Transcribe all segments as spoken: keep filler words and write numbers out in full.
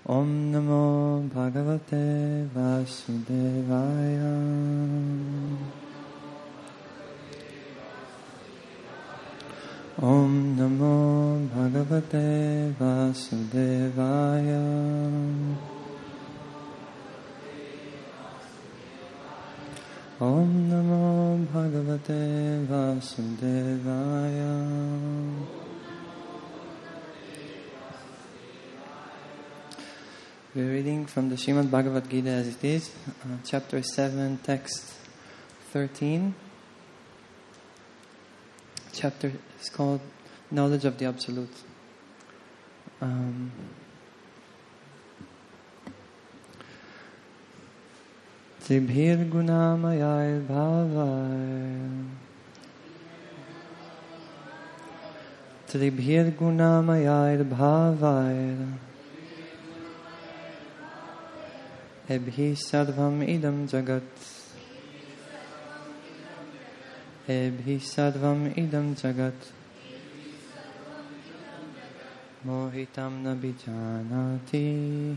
Om Namo Bhagavate Vasudevaya. Om Namo Bhagavate Vasudevaya. Om Namo Bhagavate Vasudevaya. We're reading from the Srimad Bhagavad Gita as it is, uh, chapter seven, text thirteen. Chapter is called Knowledge of the Absolute. Um, Tribhir gunamayar bhavayar Tribhir gunamayar bhavayar Ebhi sarvam idam jagat Ebhi sarvam idam jagat Mohitam na bhijanati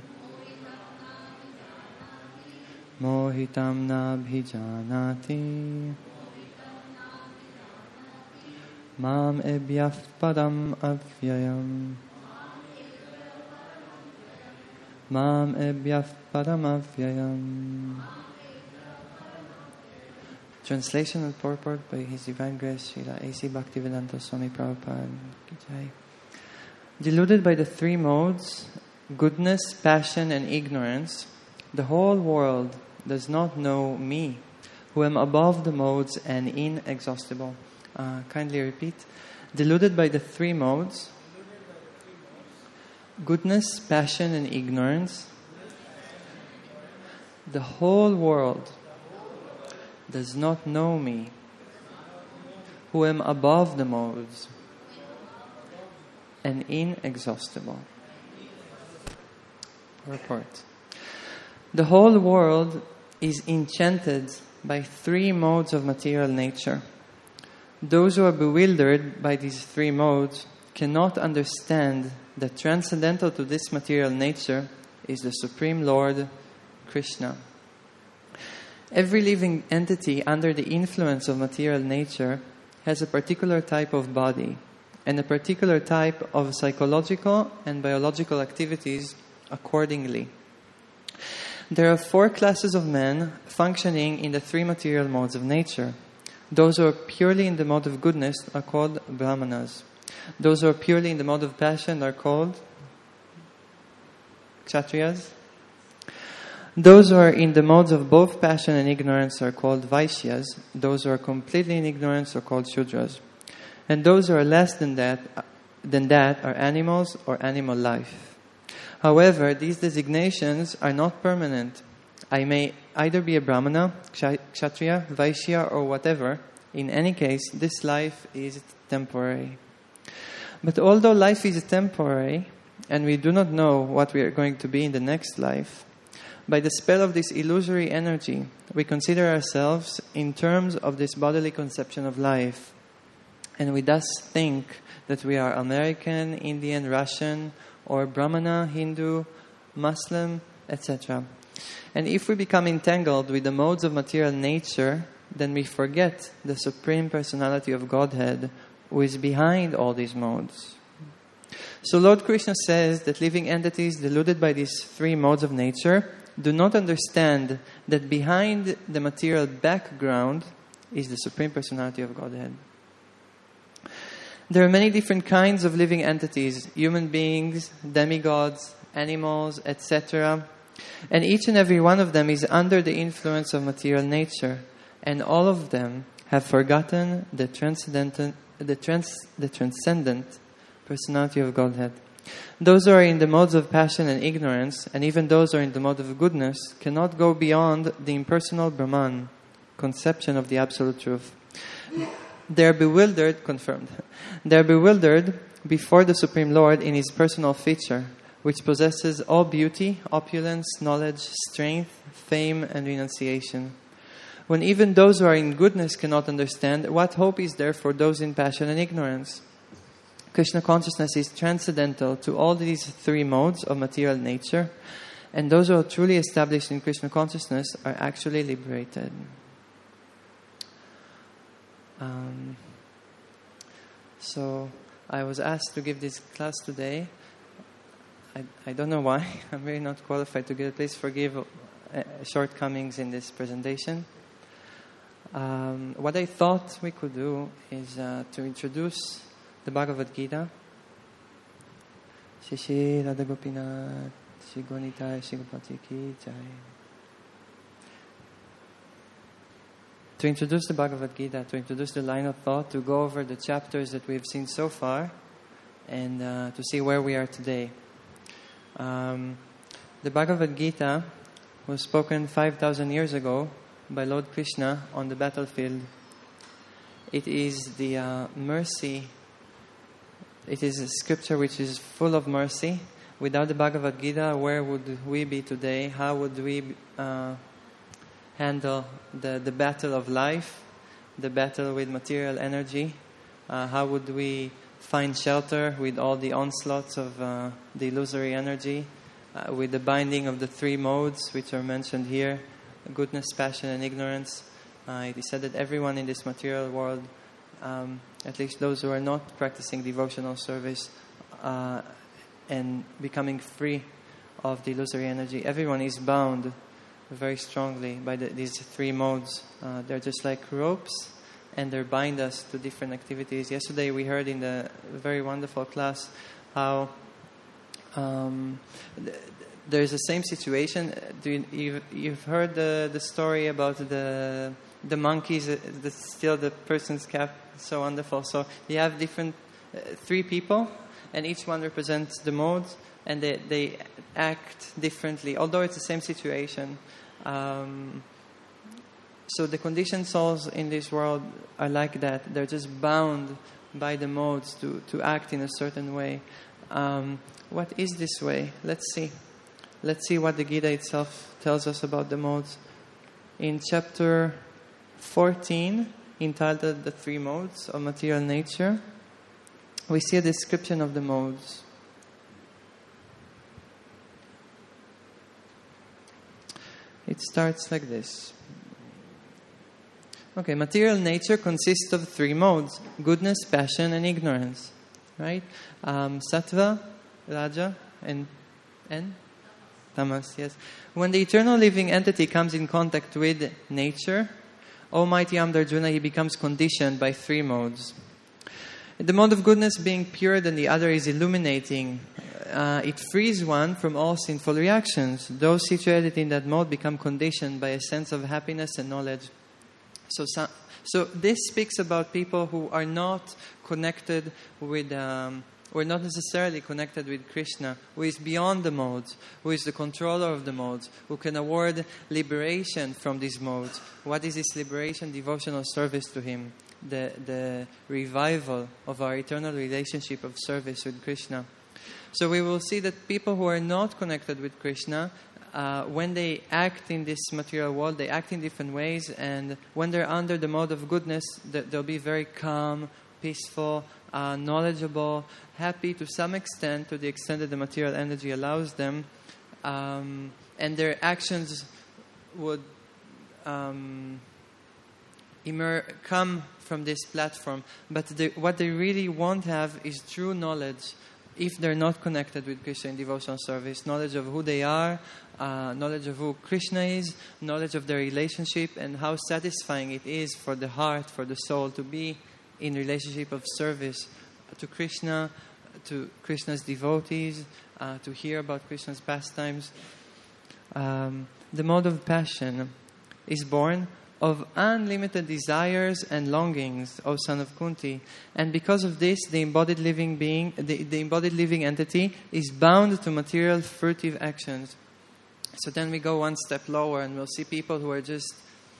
Mohitam na bhijanati Mam ebhyaf padam avyayam Mam ebhyaf padam avyayam. Translation and purport by His Divine Grace Srila A C Bhaktivedanta Swami Prabhupada. Deluded by the three modes, goodness, passion and ignorance, the whole world does not know me, who am above the modes and inexhaustible. Uh, kindly repeat. Deluded by the three modes, goodness, passion and ignorance, the whole world does not know me, who am above the modes and inexhaustible. Report. The whole world is enchanted by three modes of material nature. Those who are bewildered by these three modes cannot understand that transcendental to this material nature is the Supreme Lord, Krishna. Every living entity under the influence of material nature has a particular type of body and a particular type of psychological and biological activities accordingly. There are four classes of men functioning in the three material modes of nature. Those who are purely in the mode of goodness are called Brahmanas. Those who are purely in the mode of passion are called Kshatriyas. Those who are in the modes of both passion and ignorance are called Vaishyas. Those who are completely in ignorance are called Shudras. And those who are less than that, than that are animals or animal life. However, these designations are not permanent. I may either be a Brahmana, Kshatriya, Vaishya or whatever. In any case, this life is temporary. But although life is temporary, and we do not know what we are going to be in the next life, by the spell of this illusory energy, we consider ourselves in terms of this bodily conception of life. And we thus think that we are American, Indian, Russian, or Brahmana, Hindu, Muslim, et cetera. And if we become entangled with the modes of material nature, then we forget the Supreme Personality of Godhead, who is behind all these modes. So Lord Krishna says that living entities deluded by these three modes of nature do not understand that behind the material background is the Supreme Personality of Godhead. There are many different kinds of living entities, human beings, demigods, animals, et cetera. And each and every one of them is under the influence of material nature. And all of them have forgotten the transcendental The, trans, the transcendent personality of Godhead. Those who are in the modes of passion and ignorance, and even those who are in the mode of goodness, cannot go beyond the impersonal Brahman, conception of the absolute truth. They are bewildered, confirmed. They are bewildered before the Supreme Lord in His personal feature, which possesses all beauty, opulence, knowledge, strength, fame, and renunciation. When even those who are in goodness cannot understand, what hope is there for those in passion and ignorance? Krishna consciousness is transcendental to all these three modes of material nature, and those who are truly established in Krishna consciousness are actually liberated. Um, so I was asked to give this class today. I, I don't know why. I'm really not qualified to give it. Please forgive uh, shortcomings in this presentation. Um, what I thought we could do is uh, to introduce the Bhagavad Gita. Shishi Radha Gopinath, Shri Gonitai, Shri Gopati Ki Jai. To introduce the Bhagavad Gita, to introduce the line of thought, to go over the chapters that we've seen so far, and uh, to see where we are today. Um, the Bhagavad Gita was spoken five thousand years ago by Lord Krishna on the battlefield. It is the uh, mercy, it is a scripture which is full of mercy. Without the Bhagavad Gita, where would we be today? How would we uh, handle the, the battle of life, the battle with material energy? Uh, how would we find shelter with all the onslaughts of uh, the illusory energy, uh, with the binding of the three modes which are mentioned here, goodness, passion, and ignorance? Uh, it is said that everyone in this material world, um, at least those who are not practicing devotional service uh, and becoming free of the illusory energy, everyone is bound very strongly by the, these three modes. Uh, they're just like ropes, and they bind us to different activities. Yesterday we heard in the very wonderful class how um, th- there's the same situation. Do you, you've, you've heard the, the story about the the monkeys that steal the person's cap. So wonderful. So you have different uh, three people, and each one represents the modes, and they, they act differently, although it's the same situation. Um, so the conditioned souls in this world are like that. They're just bound by the modes to, to act in a certain way. Um, what is this way? Let's see. Let's see what the Gita itself tells us about the modes. In chapter fourteen, entitled The Three Modes of Material Nature, we see a description of the modes. It starts like this. Okay, material nature consists of three modes: goodness, passion, and ignorance. Right? Um, sattva, raja, and and tamas. Yes. When the eternal living entity comes in contact with nature, Almighty Amdarjuna, he becomes conditioned by three modes. The mode of goodness being purer than the other is illuminating. Uh, it frees one from all sinful reactions. Those situated in that mode become conditioned by a sense of happiness and knowledge. So, so, so this speaks about people who are not connected with, um, or not necessarily connected with Krishna, who is beyond the modes, who is the controller of the modes, who can award liberation from these modes. What is this liberation? Devotional service to Him. The, the revival of our eternal relationship of service with Krishna. So we will see that people who are not connected with Krishna, uh, when they act in this material world, they act in different ways, and when they're under the mode of goodness, they'll be very calm, peaceful, uh, knowledgeable, happy to some extent, to the extent that the material energy allows them, um, and their actions would um, emer- come from this platform. But they, what they really won't have is true knowledge. If they're not connected with Krishna in devotional service, knowledge of who they are, uh, knowledge of who Krishna is, knowledge of their relationship, and how satisfying it is for the heart, for the soul, to be in relationship of service to Krishna, to Krishna's devotees, uh, to hear about Krishna's pastimes. Um, the mode of passion is born of unlimited desires and longings, O son of Kunti. And because of this, the embodied living being, the, the embodied living entity is bound to material fruitive actions. So then we go one step lower and we'll see people who are just,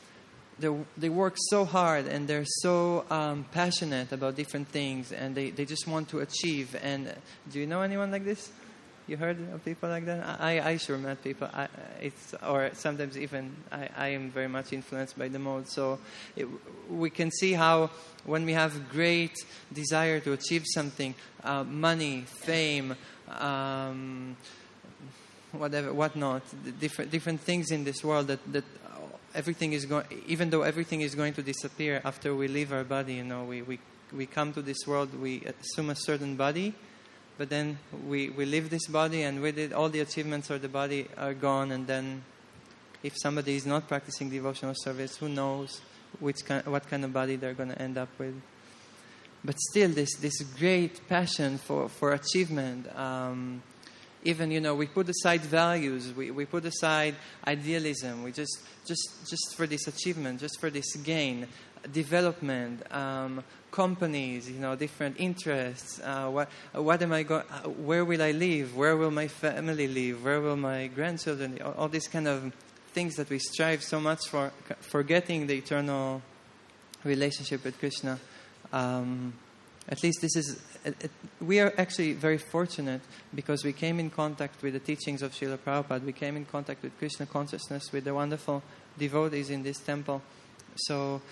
they work so hard and they're so um, passionate about different things, and they, they just want to achieve. And uh, do you know anyone like this? You heard of people like that? I, I sure met people. I, it's or sometimes even I, I am very much influenced by the mode. So it, we can see how when we have great desire to achieve something, uh, money, fame, um, whatever, whatnot, different different things in this world that that everything is going. Even though everything is going to disappear after we leave our body, you know, we we we come to this world, we assume a certain body. But then we, we leave this body, and with it, all the achievements of the body are gone. And then, if somebody is not practicing devotional service, who knows which kind, what kind of body they're going to end up with? But still, this this great passion for for achievement. Um, even you know, we put aside values, we, we put aside idealism. We just just just for this achievement, just for this gain, development. Um, companies, you know, different interests. Uh, what, what am I going? Where will I live? Where will my family live? Where will my grandchildren? All, all these kind of things that we strive so much for, forgetting the eternal relationship with Krishna. Um, at least this is. It, it, we are actually very fortunate because we came in contact with the teachings of Srila Prabhupada. We came in contact with Krishna consciousness, with the wonderful devotees in this temple. So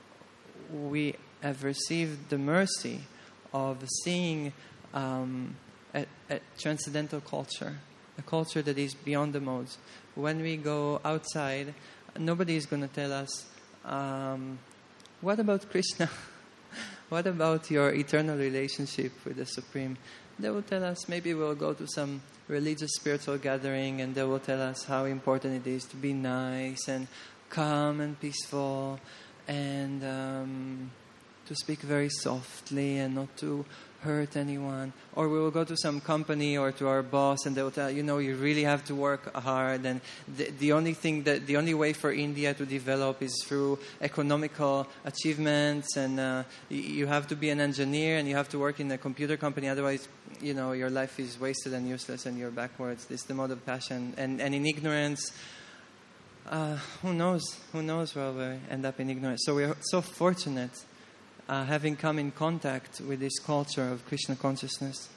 we have received the mercy of seeing um, a, a transcendental culture, a culture that is beyond the modes. When we go outside, nobody is going to tell us, um, what about Krishna? What about your eternal relationship with the Supreme? They will tell us, maybe we'll go to some religious spiritual gathering, and they will tell us how important it is to be nice and calm and peaceful, and um, to speak very softly and not to hurt anyone. Or we will go to some company or to our boss, and they will tell you know you really have to work hard, and the, the only thing that the only way for India to develop is through economical achievements, and uh, you have to be an engineer and you have to work in a computer company, otherwise you know your life is wasted and useless and you're backwards. This is the mode of passion, and and in ignorance. Uh, who knows? Who knows where we end up in ignorance? So we are so fortunate uh, having come in contact with this culture of Krishna consciousness.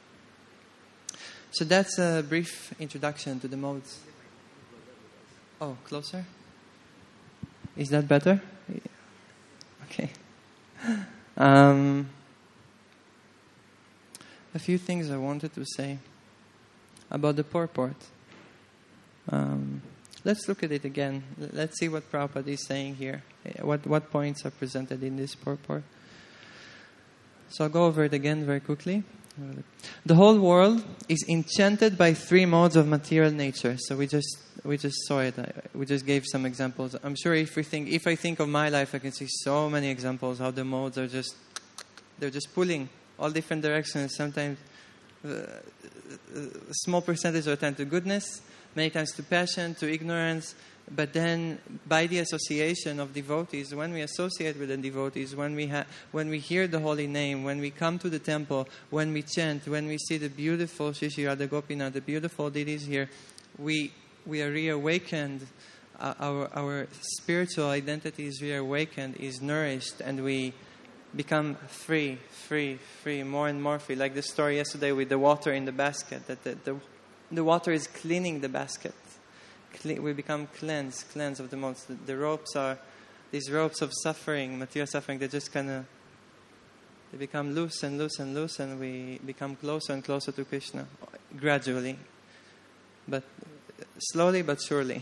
So that's a brief introduction to the modes. Oh, closer? Is that better? Okay. Um, a few things I wanted to say about the purport. Um, Let's look at it again. Let's see what Prabhupada is saying here. What what points are presented in this purport. So I'll go over it again very quickly. The whole world is enchanted by three modes of material nature. So we just we just saw it. We just gave some examples. I'm sure if we think if I think of my life, I can see so many examples how the modes are just they're just pulling all different directions. Sometimes uh, a small percentage of the time to goodness, many times to passion, to ignorance, but then by the association of devotees, when we associate with the devotees, when we ha- when we hear the holy name, when we come to the temple, when we chant, when we see the beautiful Shri Shri Radha Gopinath, the beautiful deities here, we we are reawakened. Uh, our our spiritual identity is reawakened, is nourished, and we become free, free, free, more and more free. Like the story yesterday with the water in the basket, that the, the The water is cleaning the basket. Cle- we become cleansed, cleansed of the modes. The, the ropes are these ropes of suffering, material suffering. They just kind of they become loose and loose and loose, and we become closer and closer to Krishna, gradually, but slowly but surely.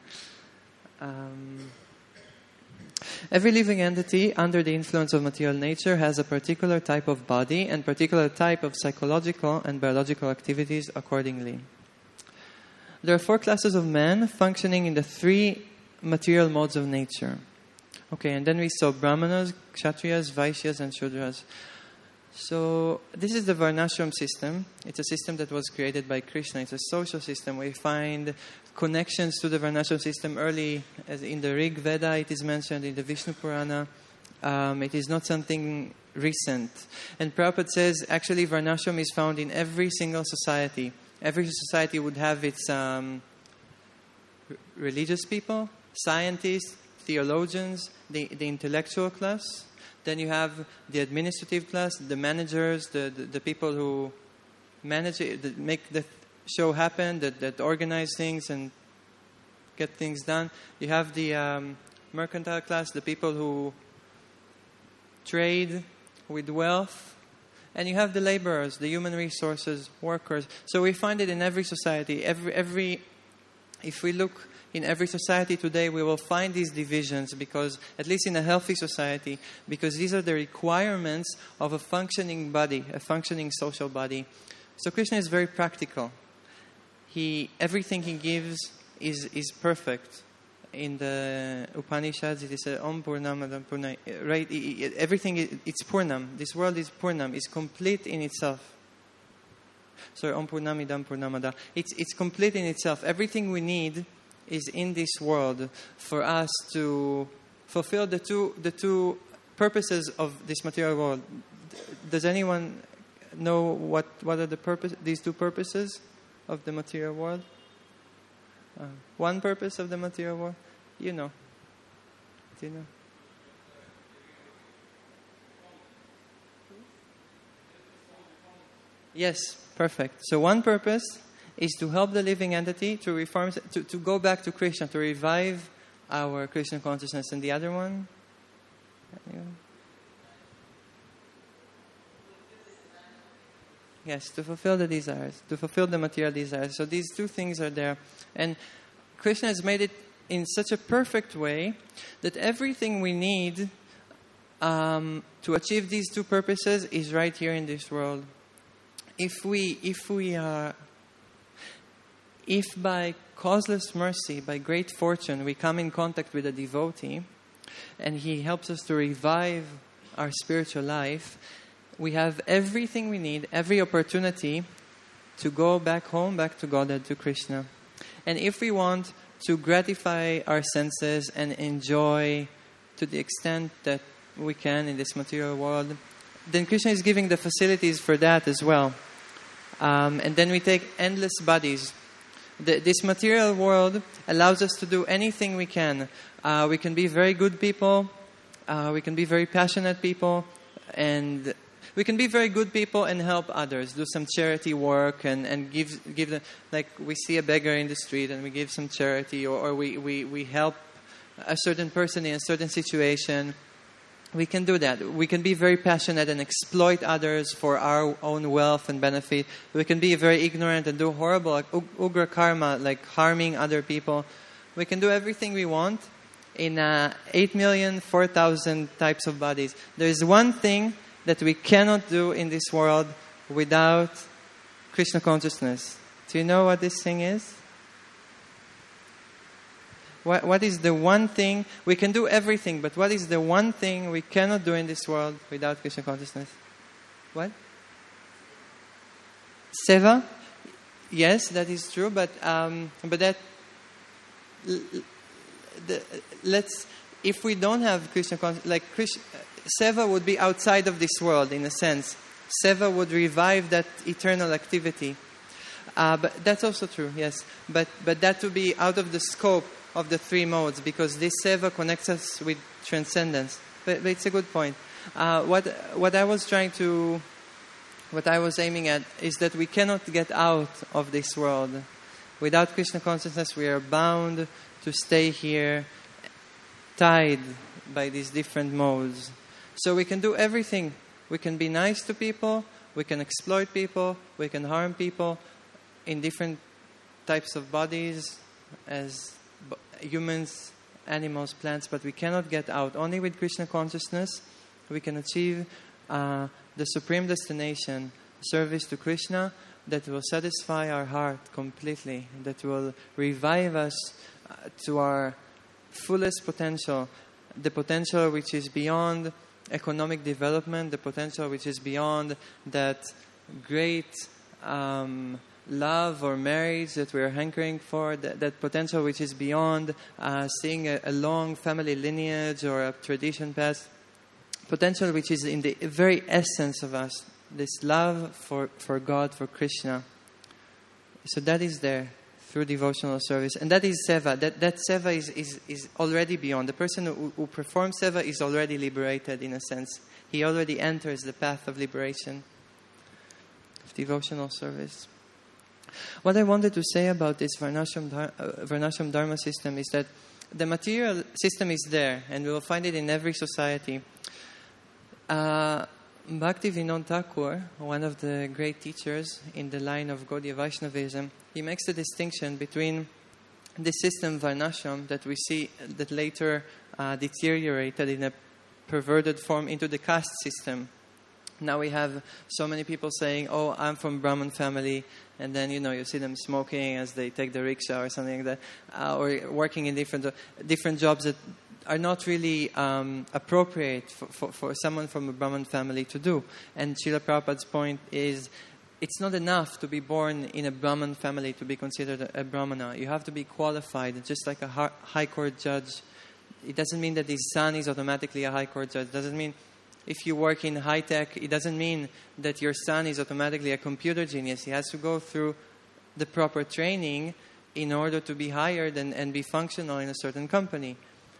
um, Every living entity under the influence of material nature has a particular type of body and particular type of psychological and biological activities accordingly. There are four classes of men functioning in the three material modes of nature. Okay, and then we saw Brahmanas, Kshatriyas, Vaishyas, and Shudras. So this is the Varnashram system. It's a system that was created by Krishna. It's a social system. We find connections to the Varnashram system early, as in the Rig Veda. It is mentioned in the Vishnu Purana. Um, it is not something recent. And Prabhupada says, actually, Varnashram is found in every single society. Every society would have its um, r- religious people, scientists, theologians, the, the intellectual class. Then you have the administrative class, the managers, the, the, the people who manage it, the, make the show happen, that, that organize things and get things done. You have the um, mercantile class, the people who trade with wealth. And you have the laborers, the human resources, workers. So we find it in every society. Every, every, if we look in every society today, we will find these divisions because, at least in a healthy society, because these are the requirements of a functioning body, a functioning social body. So Krishna is very practical. He, everything he gives is, is perfect. In the Upanishads, it is a Om Purnam Purnam. Right? Everything, it's Purnam. This world is Purnam. It's complete in itself. So Om Purnam Idam Purnamada. It's it's complete in itself. Everything we need is in this world for us to fulfill the two the two purposes of this material world. Does anyone know what what are the purpose these two purposes of the material world? Uh, one purpose of the material world? You know. Do you know? Yes, perfect. So one purpose is to help the living entity to reform, to, to go back to Krishna, to revive our Krishna consciousness. And the other one? Yes, to fulfill the desires, to fulfill the material desires. So these two things are there. And Krishna has made it in such a perfect way that everything we need um, to achieve these two purposes is right here in this world. If we, if we are, if by causeless mercy, by great fortune, we come in contact with a devotee, and he helps us to revive our spiritual life, we have everything we need, every opportunity to go back home, back to Godhead, to Krishna. And if we want to gratify our senses and enjoy to the extent that we can in this material world, then Krishna is giving the facilities for that as well. Um, and then we take endless bodies. The, this material world allows us to do anything we can. Uh, we can be very good people. Uh, we can be very passionate people. And we can be very good people and help others, do some charity work and, and give give them, like we see a beggar in the street and we give some charity, or, or we, we, we help a certain person in a certain situation. We can do that. We can be very passionate and exploit others for our own wealth and benefit. We can be very ignorant and do horrible, like ugra karma, like harming other people. We can do everything we want in uh, eight million four thousand types of bodies. There is one thing that we cannot do in this world without Krishna consciousness. Do you know what this thing is? What, what is the one thing? We can do everything, but what is the one thing we cannot do in this world without Krishna consciousness? What? Seva? Yes, that is true, but um, but that the, let's if we don't have Krishna consciousness, like Krishna, Seva would be outside of this world in a sense. Seva would revive that eternal activity. Uh, but that's also true, yes. But but that would be out of the scope of the three modes, because this seva connects us with transcendence. But, but it's a good point. Uh, what what I was trying to, what I was aiming at is that we cannot get out of this world. Without Krishna consciousness, we are bound to stay here, tied by these different modes. So we can do everything. We can be nice to people, we can exploit people, we can harm people in different types of bodies as humans, animals, plants, but we cannot get out. Only with Krishna consciousness we can achieve uh, the supreme destination, service to Krishna, that will satisfy our heart completely, that will revive us uh, to our fullest potential, the potential which is beyond economic development, the potential which is beyond that great um, love or marriage that we're hankering for, that, that potential which is beyond uh, seeing a, a long family lineage or a tradition past, potential which is in the very essence of us, this love for, for God, for Krishna. So that is there through devotional service. And that is seva. That, that seva is, is, is already beyond. The person who, who performs seva is already liberated in a sense. He already enters the path of liberation, of devotional service. What I wanted to say about this Varnashram, uh, Varnashram Dharma system is that the material system is there, and we will find it in every society. Uh, Bhakti Vinod Thakur, one of the great teachers in the line of Gaudiya Vaishnavism, he makes a distinction between the system Varnashram that we see that later uh, deteriorated in a perverted form into the caste system. Now we have so many people saying, oh, I'm from Brahmin family, and then, you know, you see them smoking as they take the rickshaw or something like that, uh, or working in different uh, different jobs that are not really um, appropriate for, for, for someone from a Brahmin family to do. And Srila Prabhupada's point is, it's not enough to be born in a Brahmin family to be considered a, a Brahmana. You have to be qualified, just like a high court judge. It doesn't mean that his son is automatically a high court judge. It doesn't mean if you work in high tech, it doesn't mean that your son is automatically a computer genius. He has to go through the proper training in order to be hired and, and be functional in a certain company.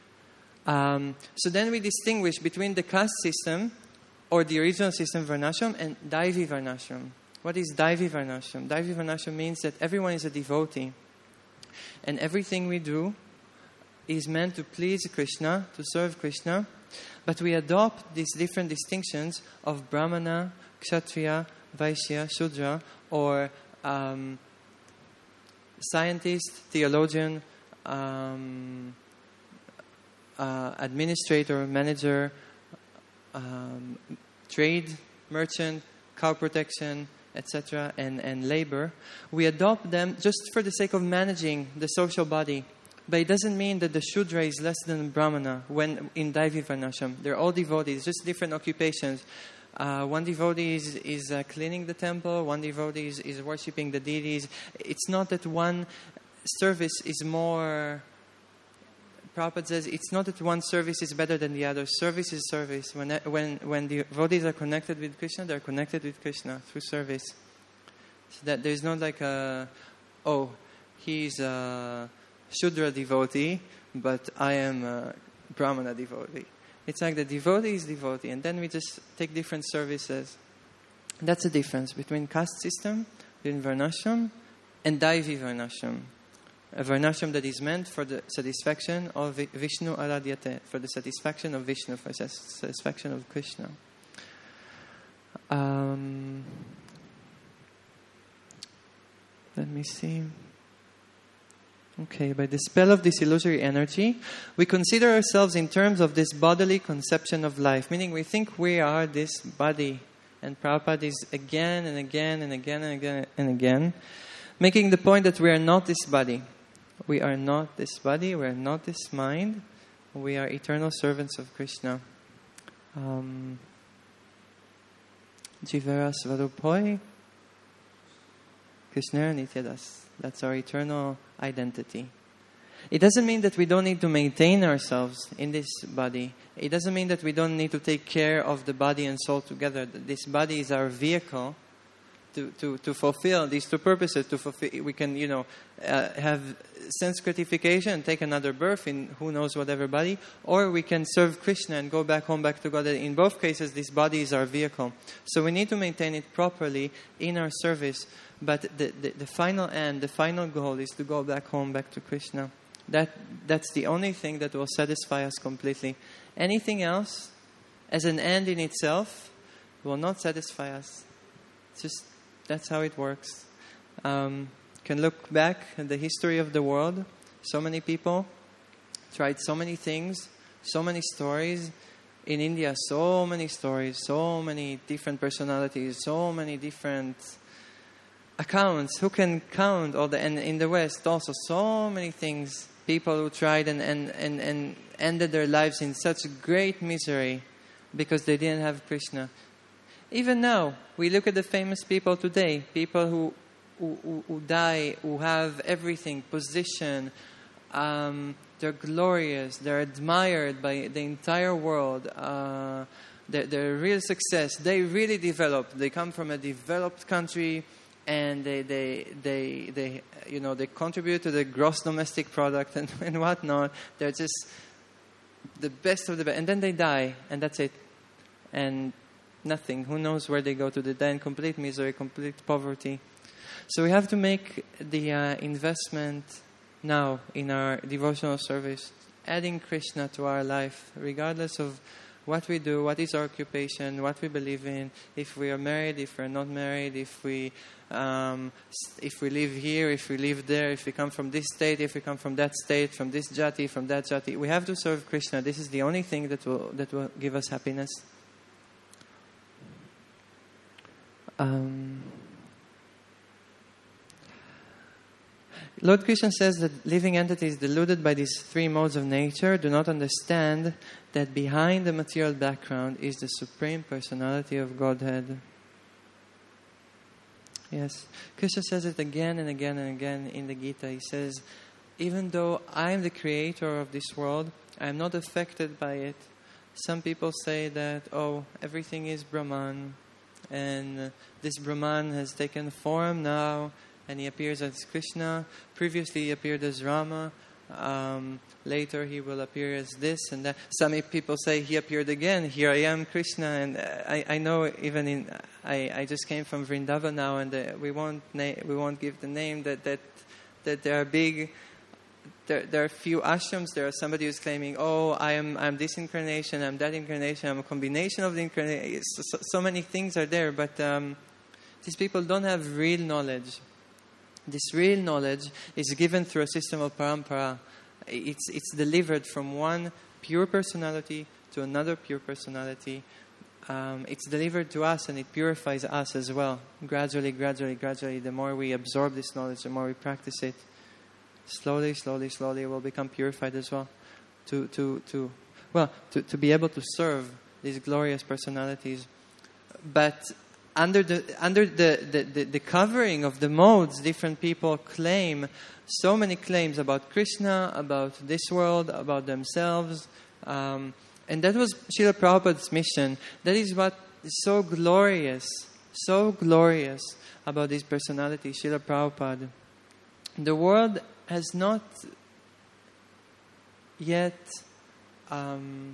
Um, so then we distinguish between the caste system or the original system Varnashram and Daivi Varnashram. What is Daivi Varnashram? Daivi Varnashram means that everyone is a devotee, and everything we do is meant to please Krishna, to serve Krishna, but we adopt these different distinctions of Brahmana, Kshatriya, Vaishya, Shudra, or um, scientist, theologian, um, uh, administrator, manager, um, trade, merchant, cow protection, et cetera, and, and labor. We adopt them just for the sake of managing the social body. But it doesn't mean that the Shudra is less than Brahmana when in Daivi Varnashram. They're all devotees, just different occupations. Uh, one devotee is, is uh, cleaning the temple, one devotee is, is worshipping the deities. It's not that one service is more... Prabhupada says it's not that one service is better than the other. Service is service. When, when, when the devotees are connected with Krishna, they're connected with Krishna through service. So that there's not like a, oh, he's a Shudra devotee, but I am a Brahmana devotee. It's like the devotee is devotee, and then we just take different services. That's the difference between caste system, between Varnashram, and Daivi Varnashram. A Varnashram that is meant for the satisfaction of Vishnu Aradhyate, for the satisfaction of Vishnu, for the satisfaction of Krishna. Um, let me see. Okay, by the spell of this illusory energy, we consider ourselves in terms of this bodily conception of life, meaning we think we are this body. And Prabhupada is again and again and again and again and again making the point that we are not this body. We are not this body, we are not this mind. We are eternal servants of Krishna. Um, Jivera Svarupoi, Krishna Nityadas. That's our eternal identity. It doesn't mean that we don't need to maintain ourselves in this body. It doesn't mean that we don't need to take care of the body and soul together. This body is our vehicle to, to, to fulfill these two purposes. To fulfill, we can, you know, uh, have sense gratification, take another birth in who knows whatever body, or we can serve Krishna and go back home, back to God. In both cases, this body is our vehicle. So we need to maintain it properly in our service. But the, the, the final end, the final goal is to go back home, back to Krishna. That That's the only thing that will satisfy us completely. Anything else, as an end in itself, will not satisfy us. It's just, that's how it works. Um, you can look back at the history of the world. So many people tried so many things, so many stories. In India, so many stories, so many different personalities, so many different accounts. Who can count all the, and in the West also so many things, people who tried and, and, and, and ended their lives in such great misery because they didn't have Krishna. Even now, we look at the famous people today, people who who, who, who die, who have everything, position, um, they're glorious, they're admired by the entire world, uh, they're, they're a real success, they really developed, they come from a developed country, and they, they, they, they, you know, they contribute to the gross domestic product and, and whatnot. They're just the best of the best. And then they die, and that's it. And nothing. Who knows where they go to? They die in complete misery, complete poverty. So we have to make the uh, investment now in our devotional service, adding Krishna to our life, regardless of what we do, what is our occupation, what we believe in, if we are married, if we're not married, if we um, if we live here, if we live there, if we come from this state, if we come from that state, from this jati, from that jati. We have to serve Krishna. This is the only thing that will that will give us happiness. Um, Lord Krishna says that living entities deluded by these three modes of nature do not understand that behind the material background is the Supreme Personality of Godhead. Yes, Krishna says it again and again and again in the Gita. He says, even though I am the creator of this world, I am not affected by it. Some people say that, oh, everything is Brahman, and this Brahman has taken form now, and he appears as Krishna. Previously he appeared as Rama. Um, later he will appear as this and that. Some people say he appeared again. Here I am, Krishna. And I, I know even in I, I just came from Vrindavan now, and uh, we won't na- we won't give the name that that that there are big. There, there are few ashrams. There are somebody who's claiming, oh, I am I'm this incarnation, I'm that incarnation, I'm a combination of the incarnation. So, so, so many things are there, but um, these people don't have real knowledge. This real knowledge is given through a system of parampara. It's, it's delivered from one pure personality to another pure personality. Um, it's delivered to us, and it purifies us as well. Gradually, gradually, gradually, the more we absorb this knowledge, the more we practice it, slowly, slowly, slowly, it will become purified as well. To, to, to, well, to, to be able to serve these glorious personalities. But Under the under the, the, the, the covering of the modes, different people claim so many claims about Krishna, about this world, about themselves. Um, and that was Srila Prabhupada's mission. That is what is so glorious, so glorious about this personality, Srila Prabhupada. The world has not yet... Um,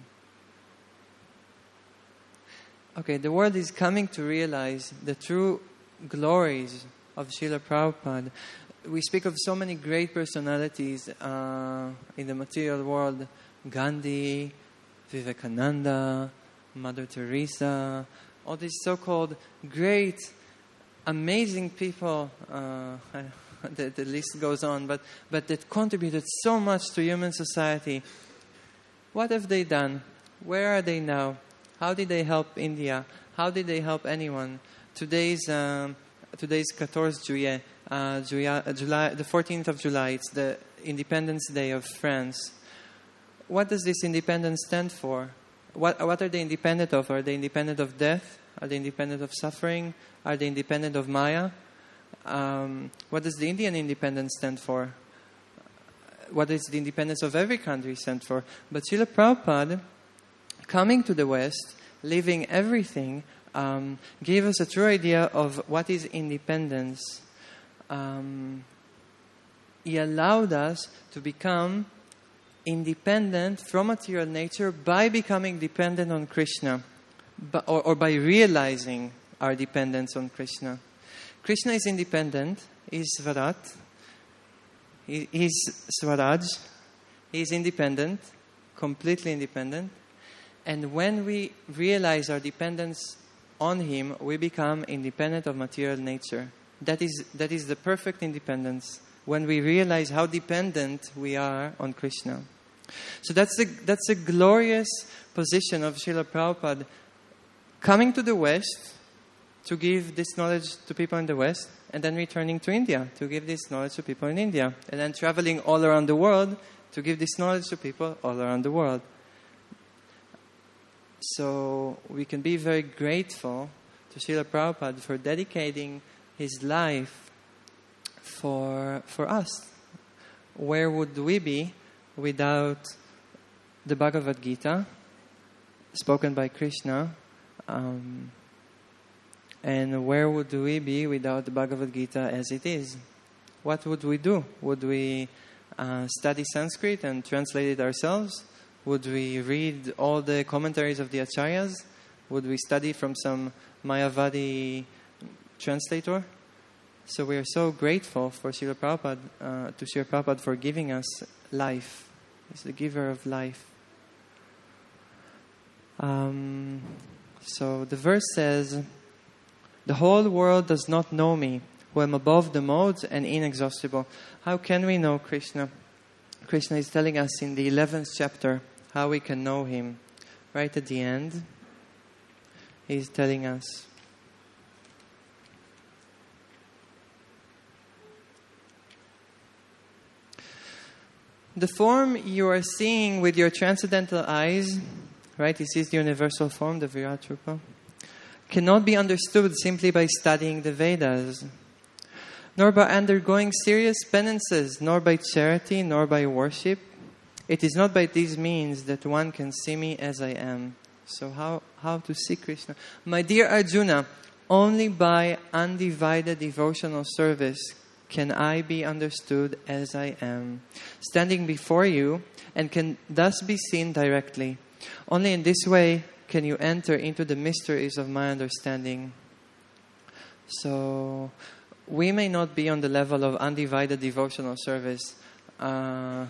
Okay, the world is coming to realize the true glories of Srila Prabhupada. We speak of so many great personalities uh, in the material world. Gandhi, Vivekananda, Mother Teresa, all these so-called great, amazing people. Uh, the, the list goes on, but, but that contributed so much to human society. What have they done? Where are they now? How did they help India? How did they help anyone? Today's um, today's quatorze juillet, uh, July, July, the fourteenth of July. It's the Independence Day of France. What does this independence stand for? What what are they independent of? Are they independent of death? Are they independent of suffering? Are they independent of Maya? Um, what does the Indian independence stand for? What does the independence of every country stand for? But Srila Prabhupada, coming to the West, leaving everything, um, gave us a true idea of what is independence. Um, he allowed us to become independent from material nature by becoming dependent on Krishna, but, or, or by realizing our dependence on Krishna. Krishna is independent, he is Svarat, he is Swaraj, he is independent, completely independent. And when we realize our dependence on Him, we become independent of material nature. That is that is the perfect independence, when we realize how dependent we are on Krishna. So that's the, that's a glorious position of Srila Prabhupada, coming to the West to give this knowledge to people in the West, and then returning to India to give this knowledge to people in India, and then traveling all around the world to give this knowledge to people all around the world. So we can be very grateful to Srila Prabhupada for dedicating his life for for us. Where would we be without the Bhagavad Gita, spoken by Krishna? Um, and where would we be without the Bhagavad Gita as it is? What would we do? Would we uh, study Sanskrit and translate it ourselves? Would we read all the commentaries of the Acharyas? Would we study from some Mayavadi translator? So we are so grateful for Srila Prabhupada, uh, to Srila Prabhupada for giving us life. He's the giver of life. Um, so the verse says, "The whole world does not know me, who am above the modes and inexhaustible." How can we know Krishna? Krishna is telling us in the eleventh chapter how we can know Him. Right at the end, He's telling us, "The form you are seeing with your transcendental eyes," right, this is the universal form, the Virat Rupa, "cannot be understood simply by studying the Vedas, nor by undergoing serious penances, nor by charity, nor by worship. It is not by these means that one can see me as I am." So how, how to see Krishna? My dear Arjuna, only by undivided devotional service can I be understood as I am, standing before you, and can thus be seen directly. Only in this way can you enter into the mysteries of my understanding. So we may not be on the level of undivided devotional service. Uh,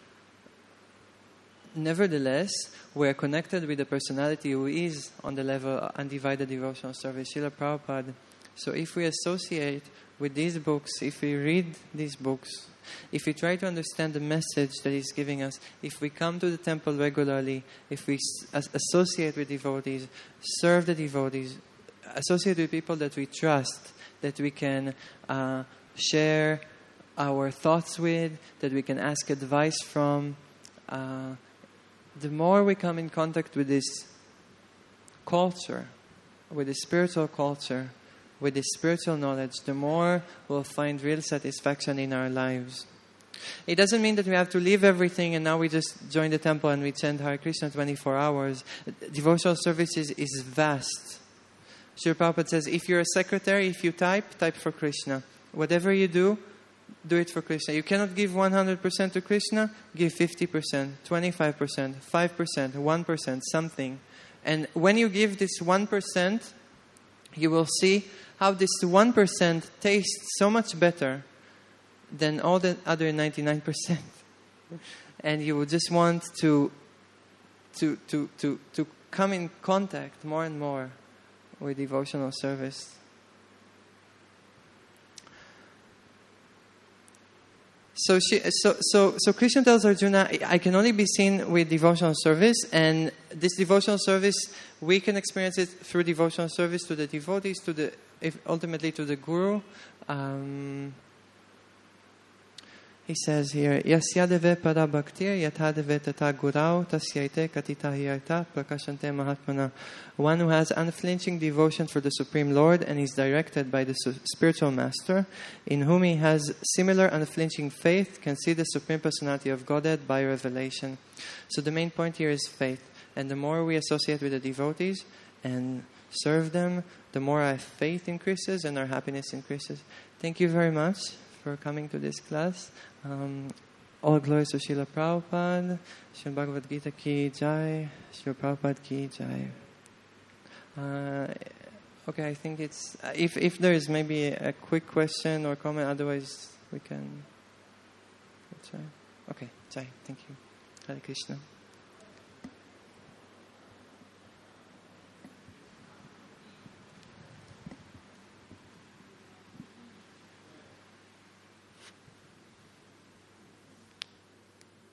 nevertheless, we are connected with the personality who is on the level of undivided devotional service, Srila Prabhupada. So if we associate with these books, if we read these books, if we try to understand the message that He's giving us, if we come to the temple regularly, if we as- associate with devotees, serve the devotees, associate with people that we trust, that we can uh, share our thoughts with, that we can ask advice from, uh, the more we come in contact with this culture, with the spiritual culture, with this spiritual knowledge, the more we'll find real satisfaction in our lives. It doesn't mean that we have to leave everything and now we just join the temple and we chant Hare Krishna twenty-four hours. Devotional service is, is vast. Srila Prabhupada says, if you're a secretary, if you type, type for Krishna. Whatever you do, do it for Krishna. You cannot give one hundred percent to Krishna, give fifty percent, twenty-five percent, five percent, one percent, something. And when you give this one percent, you will see how this one percent tastes so much better than all the other ninety-nine percent. And you will just want to, to, to, to, to come in contact more and more with devotional service. So, she, so, so, so Krishna tells Arjuna, I can only be seen with devotional service, and this devotional service, we can experience it through devotional service to the devotees, to the, if ultimately to the Guru. Um, he says here, Yasyadeve para bhaktir yathadeve tata gurau tasyaite katita hiyarta prakashante mahatmana. One who has unflinching devotion for the Supreme Lord and is directed by the su- spiritual master, in whom he has similar unflinching faith, can see the Supreme Personality of Godhead by revelation. So the main point here is faith. And the more we associate with the devotees and serve them, the more our faith increases and our happiness increases. Thank you very much for coming to this class. Um, all glories to Srila Prabhupada. Srila Bhagavad Gita ki jai. Srila Prabhupada ki jai. Uh, okay, I think it's... Uh, if, if there is maybe a quick question or comment, otherwise we can... Try. Okay, jai. Thank you. Hare Krishna.